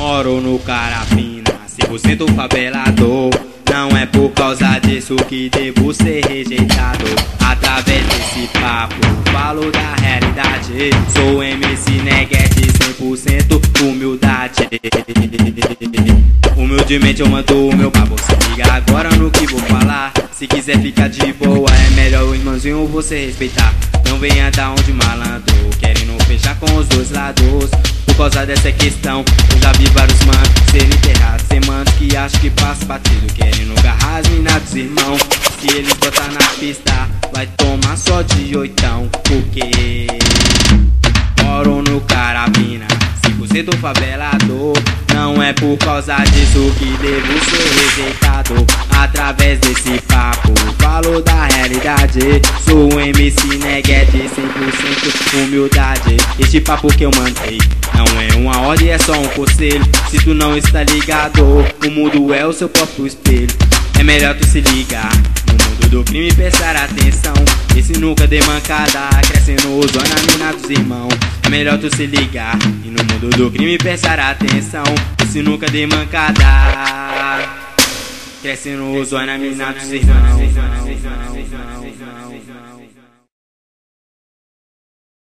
Moro no Carapina, 100% favelador. Não é por causa disso que devo ser rejeitado. Através desse papo, falo da realidade. Sou MC Neguete, 100% humildade. Humildemente eu mando o meu papo. Se liga agora no que vou falar. Se quiser ficar de boa, é melhor o irmãozinho você respeitar. Não venha dar de malandro, querendo fechar com os dois lados. Por causa dessa questão, eu já vi vários manos serem enterrados. Tem manos que acham que passa batido, querendo agarrar as minas dos irmãos. Se eles botar na pista, vai tomar só de oitão. Porque moro no Carapina, 100% favelador. Não é por causa disso que devo ser rejeitado. Através desse papo, falo da realidade. Sou o MC Neguete, 100% humildade. Este papo que eu mandei não é uma ordem, é só um conselho. Se tu não está ligado, o mundo é o seu próprio espelho. É melhor tu se ligar no mundo do crime e prestar atenção. Esse nunca dê mancada, crescendo os olhos na mina dos irmãos. É melhor tu se ligar e no mundo do crime e prestar atenção. Esse nunca dê mancada, crescendo os olhos na mina dos irmãos.